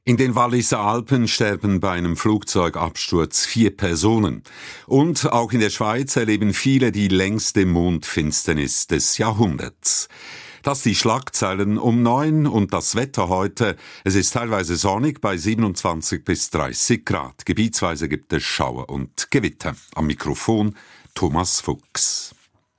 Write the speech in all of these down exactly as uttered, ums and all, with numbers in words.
In den Walliser Alpen sterben bei einem Flugzeugabsturz vier Personen. Und auch in der Schweiz erleben viele die längste Mondfinsternis des Jahrhunderts. Das die Schlagzeilen um neun und das Wetter heute. Es ist teilweise sonnig bei siebenundzwanzig bis dreißig Grad. Gebietsweise gibt es Schauer und Gewitter. Am Mikrofon Thomas Fuchs.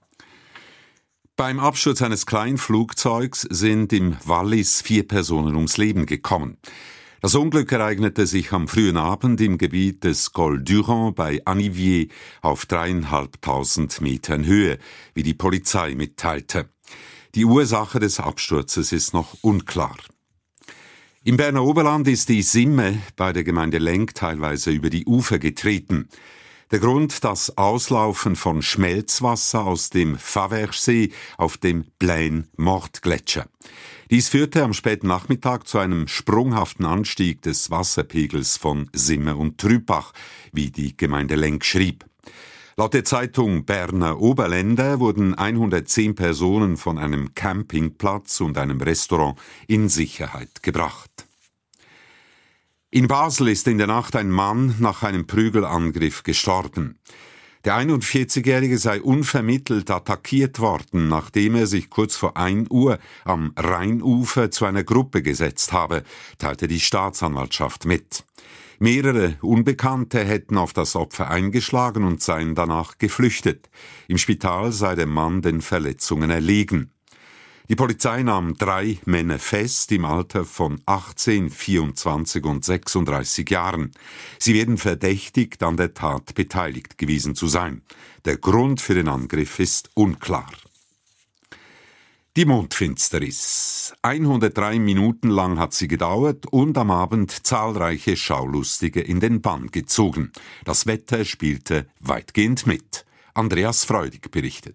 Beim Absturz eines Kleinflugzeugs sind im Wallis vier Personen ums Leben gekommen. Das Unglück ereignete sich am frühen Abend im Gebiet des Col Durand bei Anivier auf dreieinhalbtausend Metern Höhe, wie die Polizei mitteilte. Die Ursache des Absturzes ist noch unklar. Im Berner Oberland ist die Simme bei der Gemeinde Lenk teilweise über die Ufer getreten. Der Grund, das Auslaufen von Schmelzwasser aus dem Faverchsee auf dem Plaine-Morte-Gletscher. Dies führte am späten Nachmittag zu einem sprunghaften Anstieg des Wasserpegels von Simme und Trübach, wie die Gemeinde Lenk schrieb. Laut der Zeitung Berner Oberländer wurden hundertzehn Personen von einem Campingplatz und einem Restaurant in Sicherheit gebracht. In Basel ist in der Nacht ein Mann nach einem Prügelangriff gestorben. Der einundvierzigjährige sei unvermittelt attackiert worden, nachdem er sich kurz vor ein Uhr am Rheinufer zu einer Gruppe gesetzt habe, teilte die Staatsanwaltschaft mit. Mehrere Unbekannte hätten auf das Opfer eingeschlagen und seien danach geflüchtet. Im Spital sei der Mann den Verletzungen erlegen. Die Polizei nahm drei Männer fest im Alter von achtzehn, vierundzwanzig und sechsunddreißig Jahren. Sie werden verdächtigt, an der Tat beteiligt gewesen zu sein. Der Grund für den Angriff ist unklar. Die Mondfinsternis. hundertdrei Minuten lang hat sie gedauert und am Abend zahlreiche Schaulustige in den Bann gezogen. Das Wetter spielte weitgehend mit. Andreas Freudig berichtet.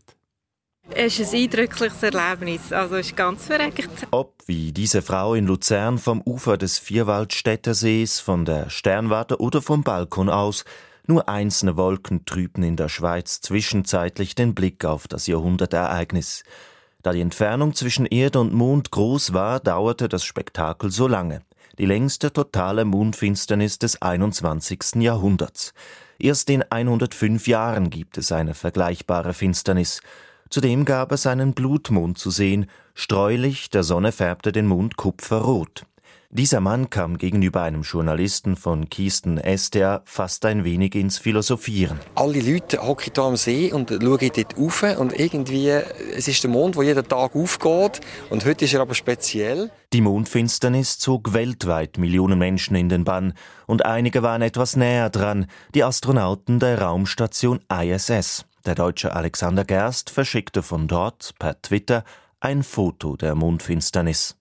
Es ist ein eindrückliches Erlebnis, also es ist ganz verreckt. Ob wie diese Frau in Luzern vom Ufer des Vierwaldstätter Sees, von der Sternwarte oder vom Balkon aus, nur einzelne Wolken trübten in der Schweiz zwischenzeitlich den Blick auf das Jahrhundertereignis. Da die Entfernung zwischen Erde und Mond groß war, dauerte das Spektakel so lange. Die längste totale Mondfinsternis des einundzwanzigsten Jahrhunderts. Erst in hundertfünf Jahren gibt es eine vergleichbare Finsternis. Zudem gab es einen Blutmond zu sehen. Streulicht der Sonne färbte den Mond kupferrot. Dieser Mann kam gegenüber einem Journalisten von Keystone S D A fast ein wenig ins Philosophieren. Alle Leute hocken hier am See und schauen dort rauf und irgendwie, es ist der Mond, der jeden Tag aufgeht und heute ist er aber speziell. Die Mondfinsternis zog weltweit Millionen Menschen in den Bann und einige waren etwas näher dran, die Astronauten der Raumstation I S S. Der Deutsche Alexander Gerst verschickte von dort per Twitter ein Foto der Mondfinsternis.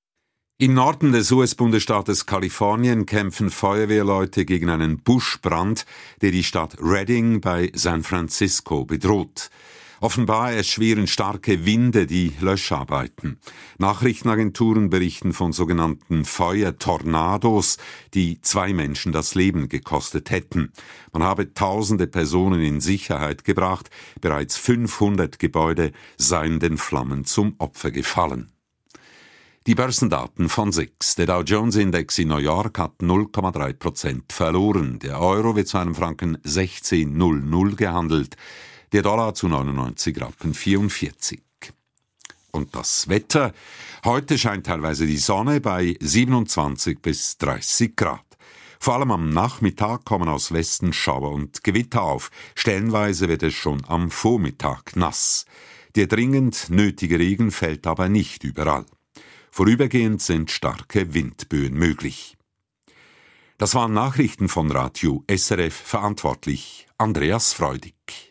Im Norden des U S-Bundesstaates Kalifornien kämpfen Feuerwehrleute gegen einen Buschbrand, der die Stadt Redding bei San Francisco bedroht. Offenbar erschweren starke Winde die Löscharbeiten. Nachrichtenagenturen berichten von sogenannten Feuertornados, die zwei Menschen das Leben gekostet hätten. Man habe tausende Personen in Sicherheit gebracht, bereits fünfhundert Gebäude seien den Flammen zum Opfer gefallen. Die Börsendaten von S I X. Der Dow-Jones-Index in New York hat null Komma drei Prozent verloren. Der Euro wird zu einem Franken sechzehn Komma null null gehandelt. Der Dollar zu neunundneunzig Rappen vierundvierzig. Und das Wetter? Heute scheint teilweise die Sonne bei siebenundzwanzig bis dreißig Grad. Vor allem am Nachmittag kommen aus Westen Schauer und Gewitter auf. Stellenweise wird es schon am Vormittag nass. Der dringend nötige Regen fällt aber nicht überall. Vorübergehend sind starke Windböen möglich. Das waren Nachrichten von Radio S R F, verantwortlich Andreas Freudig.